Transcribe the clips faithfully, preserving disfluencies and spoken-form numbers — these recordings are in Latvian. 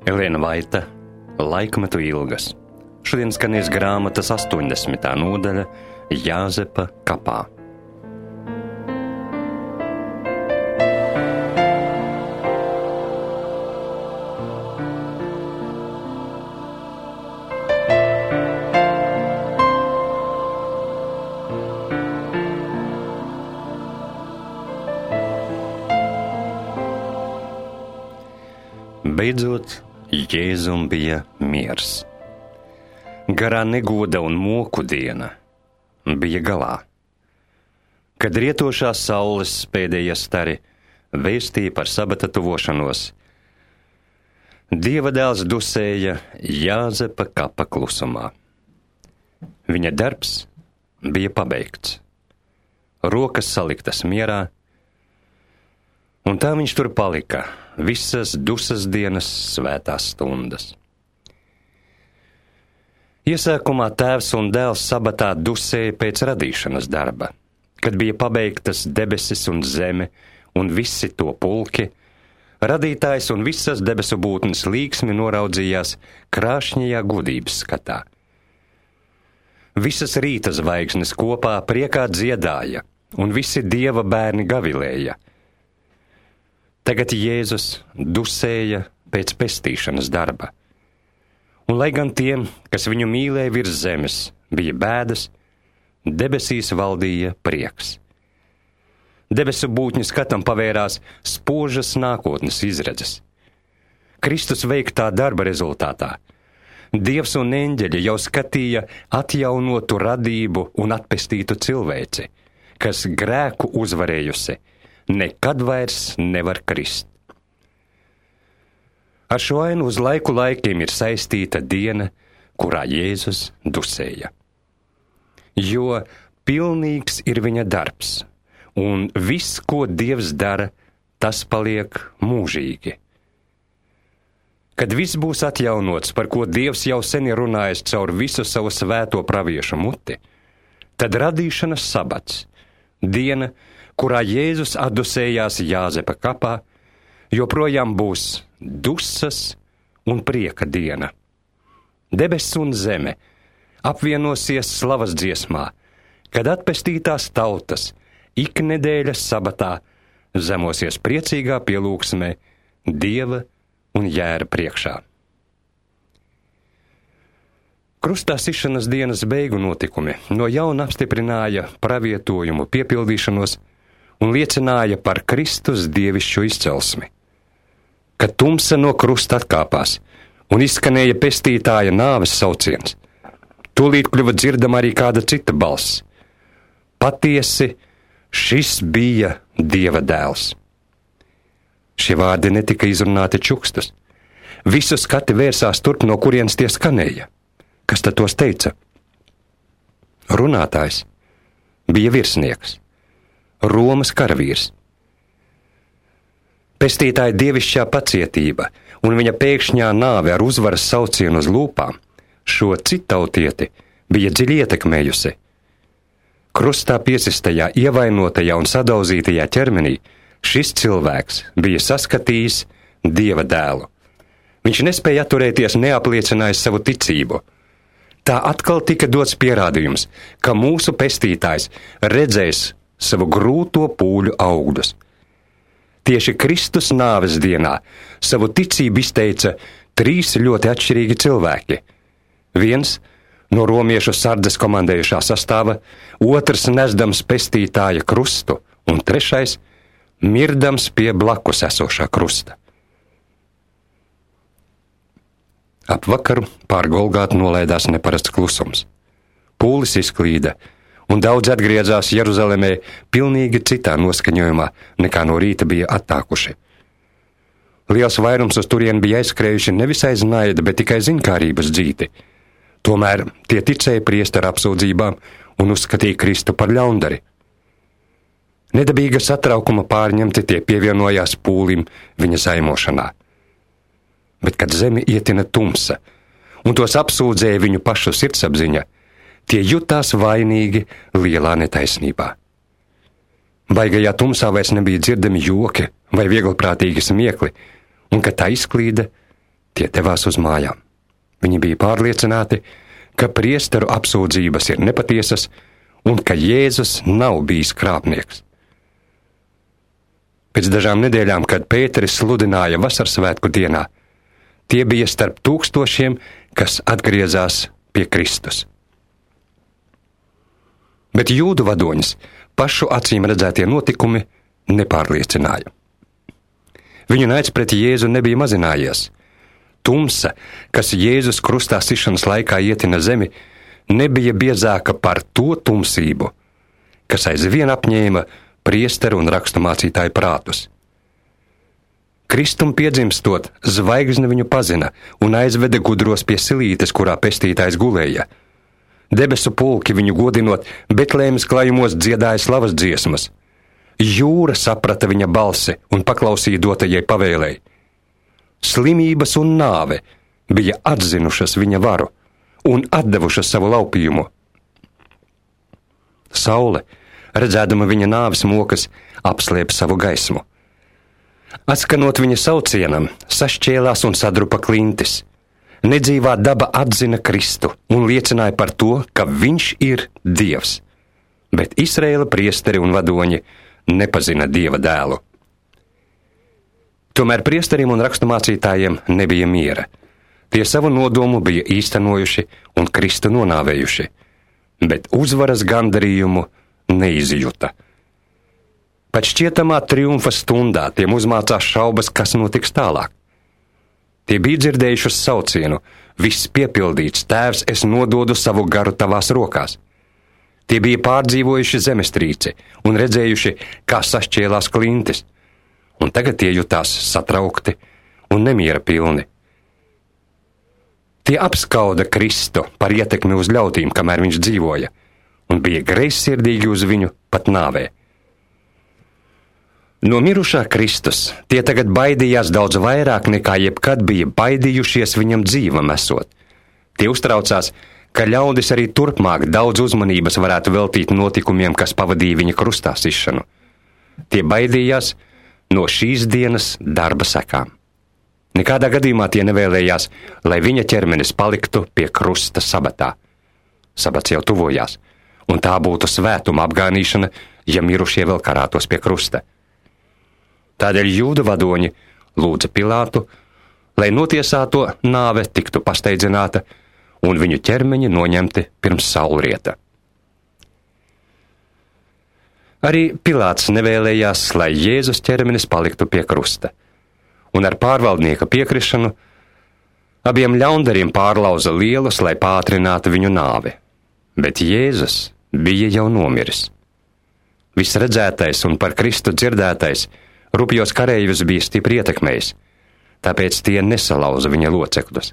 Elēna Vaita, Laikmetu ilgas. Šodien skanēs grāmatas astoņdesmitā nodaļa Jāzepa kapā. Beidzot, Jēzum bija miers. Garā negoda un moku diena bija galā. Kad rietošās saules pēdējie stari vēstīja par sabata tuvošanos, Dieva dēls dusēja Jāzepa kapa klusumā. Viņa darbs bija pabeigts, rokas saliktas mierā, un tā viņš tur palika visas dusas dienas svētās stundas. Iesākumā tēvs un dēls sabatā dusēja pēc radīšanas darba, kad bija pabeigtas debesis un zeme un visi to pulki, radītājs un visas debesu būtnes līksmi noraudzījās krāšņajā gudības skatā. Visas rīta zvaigznes kopā priekā dziedāja, un visi Dieva bērni gavilēja. Tagad Jēzus dusēja pēc pestīšanas darba, un lai gan tiem, kas viņu mīlēja virs zemes, bija bēdas, debesīs valdīja prieks. Debesu būtņu skatam pavērās spožas nākotnes izredzes. Kristus veiktā darba rezultātā Dievs un eņģeļi jau skatīja atjaunotu radību un atpestītu cilvēci, kas grēku uzvarējusi nekad vairs nevar krist. Ar šo ainu uz laiku laikiem ir saistīta diena, kurā Jēzus dusēja. Jo pilnīgs ir viņa darbs, un viss, ko Dievs dara, tas paliek mūžīgi. Kad viss būs atjaunots, par ko Dievs jau sen ir runājis caur visu savu svēto praviešu muti, tad radīšanas sabats, diena, kurā Jēzus atdusējās Jāzepa kapā, joprojām būs dusas un prieka diena. Debesis un zeme apvienosies slavas dziesmā, kad atpestītās tautas ik nedēļas sabatā zemosies priecīgā pielūgsmē Dieva un Jēra priekšā. Krustā sišanas dienas beigu notikumi no jauna apstiprināja pravietojumu piepildīšanos un liecināja par Kristus dievišķo izcelsmi. Kad tumsa no krusta atkāpās un izskanēja pestītāja nāves sauciens, tūlīt kļuva dzirdama arī kāda cita balss. Patiesi, šis bija Dieva dēls. Šie vārdi netika izrunāti čukstus. Visu skati vērsās turp, no kurienes tie skanēja. Kas tad tos teica? Runātājs bija virsnieks, Romas karavīrs. Pestītāja dievišķā pacietība un viņa pēkšņā nāve ar uzvaras saucienu uz lūpām šo citautieti bija dziļi ietekmējusi. Krustā piesistajā, ievainotajā un sadauzītajā ķermenī šis cilvēks bija saskatījis Dieva dēlu. Viņš nespēja atturēties, neapliecinājis savu ticību. Tā atkal tika dots pierādījums, ka mūsu pestītājs redzēs savu grūto pūļu augļus. Tieši Kristus nāves dienā savu ticību izteica trīs ļoti atšķirīgi cilvēki. Viens no romiešu sardzes komandējušā sastāva, otrs nesdams pestītāja krustu, un trešais mirdams pie blakus esošā krusta. Ap vakaru pār Golgātu nolaidās neparasts klusums. Pūlis izklīda, un daudz atgriezās Jeruzalemē pilnīgi citā noskaņojumā, nekā no rīta bija attākuši. Liels vairums uz turien bija aizskrējuši nevis aiz naida, bet tikai ziņkārības dzīti. Tomēr tie ticēja priestera apsūdzībām un uzskatīja Kristu par ļaundari. Nedabīga satraukuma pārņemti tie pievienojās pūlim viņa zaimošanā. Bet, kad zemi ietina tumsa, un tos apsūdzēja viņu pašu sirdsapziņa, tie jutās vainīgi lielā netaisnībā. Baigajā tumsā vairs nebija dzirdami joki vai vieglprātīgi smiekli, un, kad tā izklīda, Tie devās uz mājām. Viņi bija pārliecināti, ka priesteru apsūdzības ir nepatiesas un ka Jēzus nav bijis krāpnieks. Pēc dažām nedēļām, kad Pēteris sludināja vasarsvētku dienā, tie bija starp tūkstošiem, kas atgriezās pie Kristus. Bet jūdu vadoņus pašu acīm redzētie notikumi nepārliecināja. Viņu naids pret Jēzu nebija mazinājies. Tumsa, kas Jēzus krustā sišanas laikā ietina zemi, nebija biezāka par to tumsību, kas aizvien apņēma priesteru un raksturmācītāju prātus. Kristum piedzimstot, zvaigzne viņu pazina un aizveda gudros pie silītes, kurā pestītājs gulēja. Debesu pulki viņu godinot, Betlēmes klājumos dziedāja slavas dziesmas. Jūra saprata viņa balsi un paklausīja dotajai pavēlei. Slimības un nāve bija atzinušas viņa varu un atdevušas savu laupījumu. Saule, redzēdama viņa nāves mokas, apslēpa savu gaismu. Atskanot viņa saucienam, sašķēlās un sadrupa klintis. Nedzīvā daba atzina Kristu un liecināja par to, ka viņš ir Dievs, bet Izraēla priesteri un vadoņi nepazina Dieva dēlu. Tomēr priesteriem un raksturmācītājiem nebija miera. Tie savu nodomu bija īstenojuši un Kristu nonāvējuši, bet uzvaras gandarījumu neizjuta. Pat šķietamā triumfa stundā tiem uzmācās šaubas, kas notiks tālāk. Tie bija dzirdējuši saucienu: viss piepildīts, Tēvs, es nododu savu garu tavās rokās. Tie bija pārdzīvojuši zemestrīci un redzējuši, kā sašķēlās klintis, un tagad tie jutās satraukti un nemiera pilni. Tie apskauda Kristu par ietekmi uz ļautīm, kamēr viņš dzīvoja, un bija greizsirdīgi uz viņu pat nāvē. No mirušā Kristus tie tagad baidījās daudz vairāk nekā jebkad bija baidījušies viņam dzīvam esot. Tie uztraucās, ka ļaudis arī turpmāk daudz uzmanības varētu veltīt notikumiem, kas pavadīja viņa krustā sišanu. Tie baidījās no šīs dienas darba sekām. Nekādā gadījumā tie nevēlējās, lai viņa ķermenis paliktu pie krusta sabatā. Sabats jau tuvojās, un tā būtu svētuma apgānīšana, ja mirušie vēl karātos pie krusta. Tādēļ jūdu vadoņi lūdza Pilātu, lai notiesāto nāve tiktu pasteidzināta un viņu ķermeņi noņemti pirms saulrieta. Arī Pilāts nevēlējās, lai Jēzus ķermenis paliktu pie krusta, un ar pārvaldnieka piekrišanu abiem ļaundariem pārlauza lielus, lai pātrinātu viņu nāvi, bet Jēzus bija jau nomiris. Viss redzētais un par Kristu dzirdētais rupjos kareivus bija stipri ietekmējis, tāpēc tie nesalauza viņa locekļus.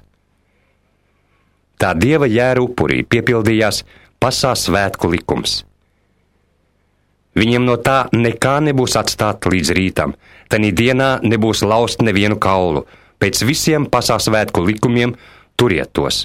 Tā Dieva jēra upurī piepildījās pasā svētku likums. Viņiem no tā nekā nebūs atstāt līdz rītam, tanī dienā nebūs laust nevienu kaulu, pēc visiem pasā svētku likumiem turiet tos.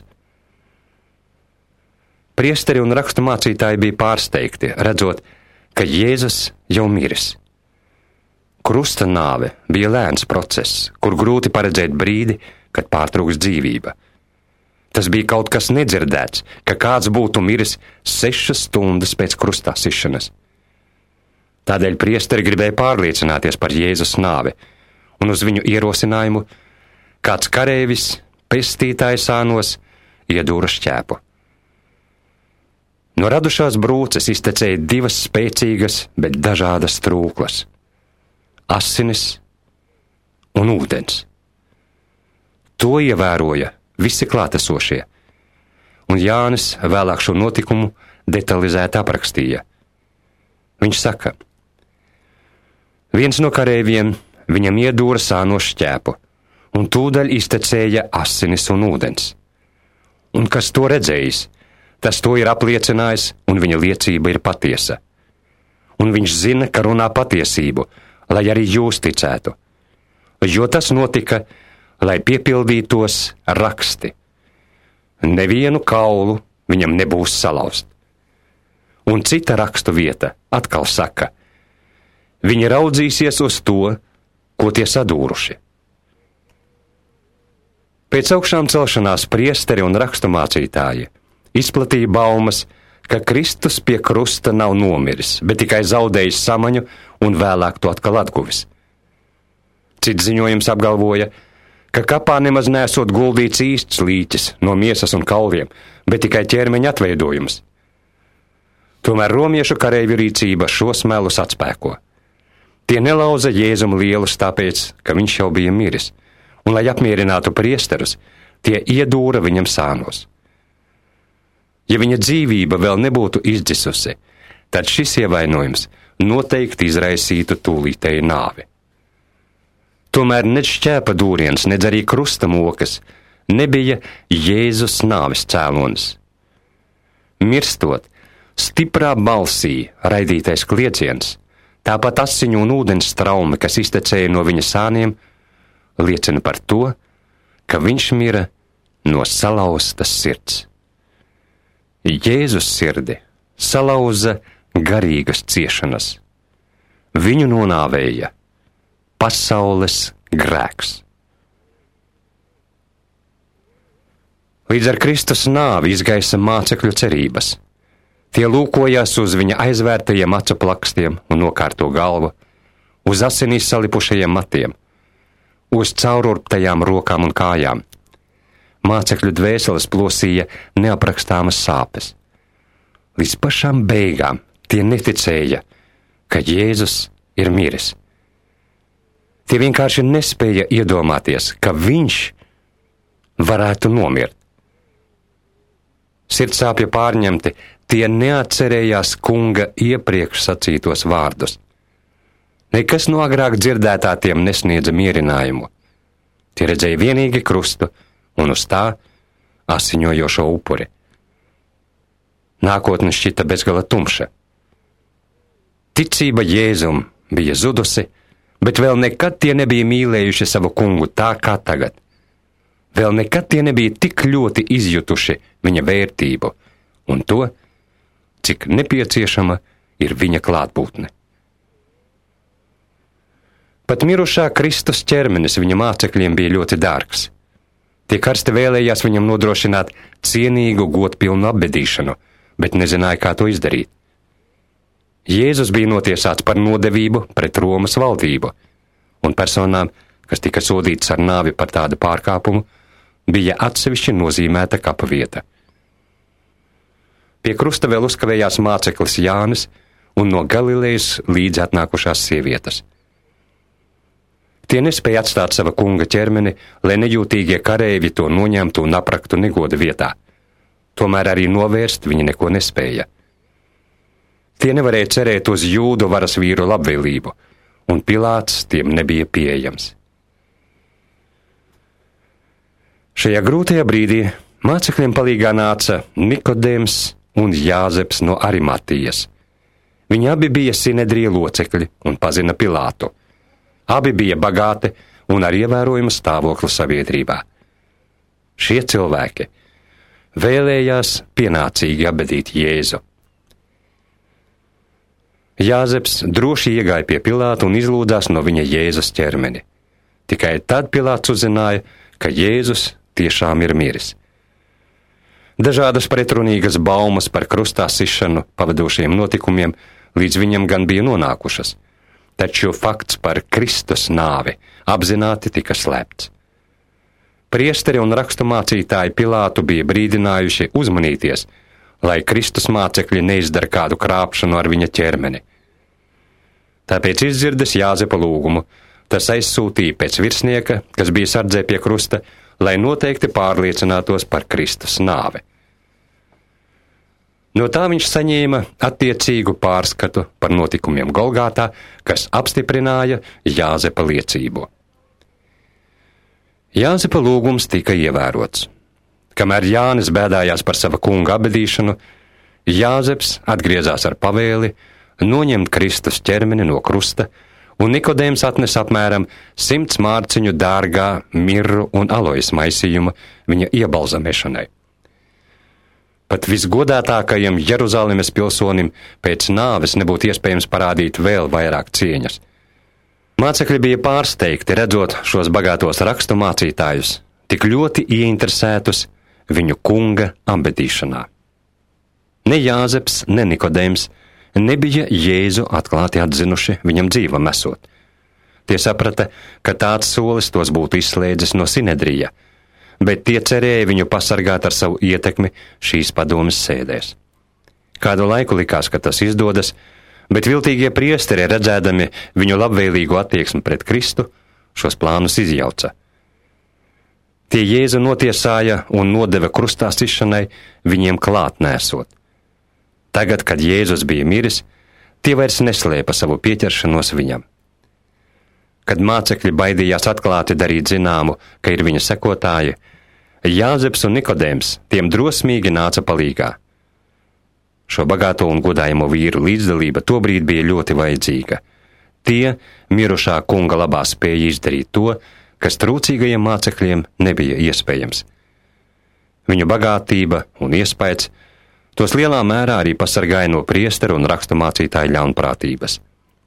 Priesteri un raksturmācītāji bija pārsteigti, redzot, ka Jēzus jau miris. Krusta nāve bija lēns process, kur grūti paredzēt brīdi, kad pārtrūks dzīvība. Tas bija kaut kas nedzirdēts, ka kāds būtu miris sešas stundas pēc krustā sišanas. Tādēļ priesteri gribēja pārliecināties par Jēzus nāvi, un uz viņu ierosinājumu kāds kareivis, pestītājs sānos, iedūra šķēpu. No radušās brūces iztecēja divas spēcīgas, bet dažādas trūklas – asinis un ūdens. To ievēroja visi klātesošie, un Jānis vēlāk šo notikumu detalizēti aprakstīja. Viņš saka: viens no kareiviem viņam iedūra sāno šķēpu, un tūdaļ iztecēja asinis un ūdens. Un kas to redzējis, tas to ir apliecinājis, un viņa liecība ir patiesa. Un viņš zina, ka runā patiesību, lai arī jūs ticētu, jo tas notika, lai piepildītos raksti. Nevienu kaulu viņam nebūs salauzt. Un cita rakstu vieta atkal saka: viņi raudzīsies uz to, ko tie sadūruši. Pēc augšām celšanās priesteri un raksturmācītāji izplatīja baumas, ka Kristus pie krusta nav nomiris, bet tikai zaudējis samaņu un vēlāk to atkal atguvis. Cits ziņojums apgalvoja, ka kapā nemaz nesot guldīts īsts līķis no miesas un kauliem, bet tikai ķermeņa atveidojums. Tomēr romiešu kareivju rīcība šos melus atspēko. Tie nelauza Jēzum lielus tāpēc, ka viņš jau bija miris, un, lai apmierinātu priesterus, tie iedūra viņam sānos. Ja viņa dzīvība vēl nebūtu izdzisusi, tad šis ievainojums noteikti izraisītu tūlītēju nāvi. Tomēr ne šķēpa dūriens, nedz arī krusta mokas nebija Jēzus nāves cēlonis. Mirstot, stiprā balsī raidītais klieciens, tāpat asiņu un ūdens straume, kas iztecēja no viņa sāniem, liecina par to, ka viņš mira no salauztas sirds. Jēzus sirdi salauza garīgas ciešanas. Viņu nonāvēja pasaules grēks. Līdz ar Kristus nāvi izgaisa mācekļu cerības. Tie lūkojās uz viņa aizvērtajiem acu plakstiem un nokārto galvu, uz asinīs salipušajiem matiem, uz caururptajām rokām un kājām. Mācekļu dvēseles plosīja neaprakstāmas sāpes. Līdz pašām beigām tie neticēja, ka Jēzus ir miris. Tie vienkārši nespēja iedomāties, ka viņš varētu nomirt. Sirdsāpju pārņemti, tie neatcerējās kunga iepriekš sacītos vārdus. Nekas no agrāk dzirdētā tiem nesniedza mierinājumu. Tie redzēja vienīgi krustu un uz tā asiņojošo upuri. Nākotne šķita bezgala tumša. Ticība Jēzum bija zudusi, bet vēl nekad tie nebija mīlējuši savu kungu tā kā tagad. Vēl nekad tie nebija tik ļoti izjutuši viņa vērtību un to, cik nepieciešama ir viņa klātbūtne. Pat mirušā Kristus ķermenis viņa mācekļiem bija ļoti dārgs. Tie karsti vēlējās viņam nodrošināt cienīgu godpilnu apbedīšanu, bet nezināja, kā to izdarīt. Jēzus bija notiesāts par nodevību pret Romas valdību, un personām, kas tika sodītas ar nāvi par tādu pārkāpumu, bija atsevišķi nozīmēta kapa vieta. Pie krusta vēl uzkavējās māceklis Jānis un no Galilejas līdzi atnākušās sievietes. Tie nespēja atstāt sava kunga ķermeni, lai nejūtīgie kareivji to noņemtu un apraktu negoda vietā. Tomēr arī novērst viņi neko nespēja. Tie nevarēja cerēt uz jūdu varas vīru labvēlību, un Pilāts tiem nebija pieejams. Šajā grūtajā brīdī mācekļiem palīgā nāca Nikodēms un Jāzeps no Arimatijas. Viņi abi bija Sinedrija locekļi un pazina Pilātu. Abi bija bagāti un ar ievērojumu stāvokli sabiedrībā. Šie cilvēki vēlējās pienācīgi apbedīt Jēzu. Jāzeps droši iegāja pie Pilāta un izlūdzās no viņa Jēzus ķermeni. Tikai tad Pilāts uzzināja, ka Jēzus tiešām ir miris. Dažādas pretrunīgas baumas par krustā sišanu pavadošiem notikumiem līdz viņam gan bija nonākušas, taču fakts par Kristus nāvi apzināti tika slēpts. Priesteri un raksturmācītāji Pilātu bija brīdinājuši uzmanīties, lai Kristus mācekļi neizdara kādu krāpšanu ar viņa ķermeni. Tāpēc izdzirdes Jāzepa lūgumu, tas aizsūtīja pēc virsnieka, kas bija sardzē pie krusta, lai noteikti pārliecinātos par Kristus nāvi. No tā viņš saņēma attiecīgu pārskatu par notikumiem Golgātā, kas apstiprināja Jāzepa liecību. Jāzepa lūgums tika ievērots. Kamēr Jānis bēdājās par sava kunga apbedīšanu, Jāzeps atgriezās ar pavēli noņemt Kristus ķermeni no krusta, un Nikodēms atnes apmēram simts mārciņu dārgā mirru un alojas maisījuma viņa iebalzamēšanai. Pat visgodātākajam Jeruzalemes pilsonim pēc nāves nebūtu iespējams parādīt vēl vairāk cieņas. Mācekļi bija pārsteigti, redzot šos bagātos raksturmācītājus, tik ļoti ieinteresētus viņu kunga apbedīšanā. Ne Jāzeps, ne Nikodēms nebija Jēzu atklāti atzinuši viņam dzīvam esot. Tie saprata, ka tāds solis tos būtu izslēdzis no Sinedrija, bet tie cerēja viņu pasargāt ar savu ietekmi šīs padomes sēdēs. Kādu laiku likās, ka tas izdodas, bet viltīgie priesteri, redzēdami viņu labvēlīgu attieksmi pret Kristu, šos plānus izjauca. Tie Jēzu notiesāja un nodeva krustā sišanai viņiem klāt nesot. Tagad, kad Jēzus bija miris, tie vairs neslēpa savu pieķeršanos viņam. Kad mācekļi baidījās atklāti darīt zināmu, ka ir viņa sekotāji, Jāzeps un Nikodēms tiem drosmīgi nāca palīgā. Šo bagāto un godājamo vīru līdzdalība tobrīd bija ļoti vajadzīga. Tie mirušā kunga labā spēja izdarīt to, kas trūcīgajiem mācekļiem nebija iespējams. Viņu bagātība un iespējas tos lielā mērā arī pasargāja no priesteru un raksturmācītāju ļaunprātības.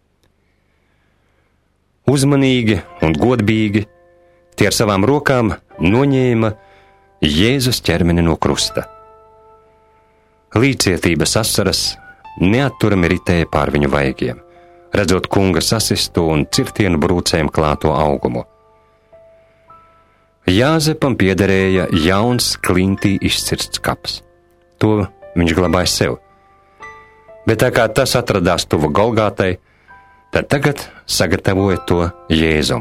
Uzmanīgi un godbīgi tie ar savām rokām noņēma Jēzus ķermeni no krusta. Līdzcietības asaras neatturami ritēja pār viņu vaigiem, redzot kunga sasisto un cirtienu brūcēm klāto augumu. Jāzepam piederēja jauns klintī izcirsts kaps. To viņš glabāja sev. Bet tā kā tas atradās tuvu Golgātai, tad tagad sagatavoja to Jēzum.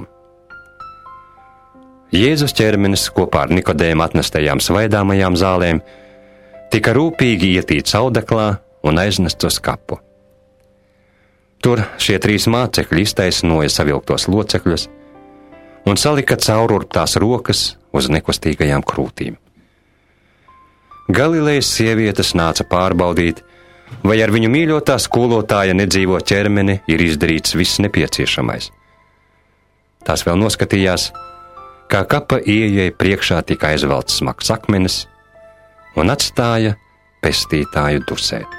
Jēzus ķermenis kopā ar Nikodēma atnestajām svaidāmajām zālēm tika rūpīgi ietīts audeklā un aiznests uz kapu. Tur šie trīs mācekļi iztaisnoja savilktos locekļus un salika caururptās rokas uz nekustīgajām krūtīm. Galilejas sievietes nāca pārbaudīt, vai ar viņu mīļotā skolotāja nedzīvo ķermeni ir izdarīts viss nepieciešamais. Tās vēl noskatījās, kā kapa ieejai priekšā tika aizvelts smags akmenis un atstāja pestītāju dusēt.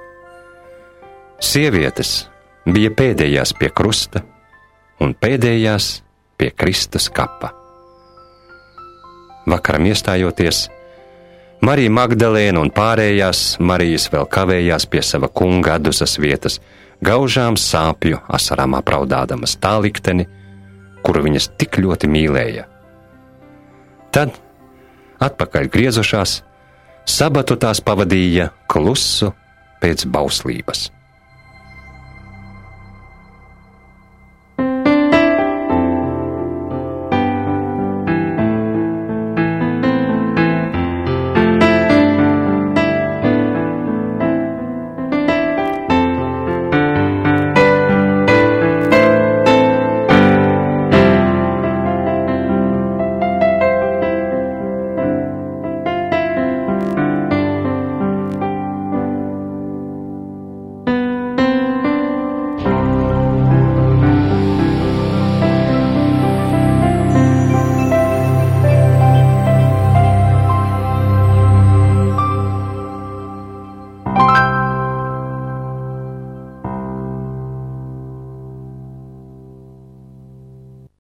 Sievietes bija pēdējās pie krusta un pēdējās pie Kristus kapa. Vakaram iestājoties, Marija Magdalēna un pārējās Marijas vēl kavējās pie sava kunga atdusas vietas, gaužām sāpju asarām apraudādamas tā likteni, kuru viņas tik ļoti mīlēja. Tad, atpakaļ griezušās, sabatu tās pavadīja klusu pēc bauslības.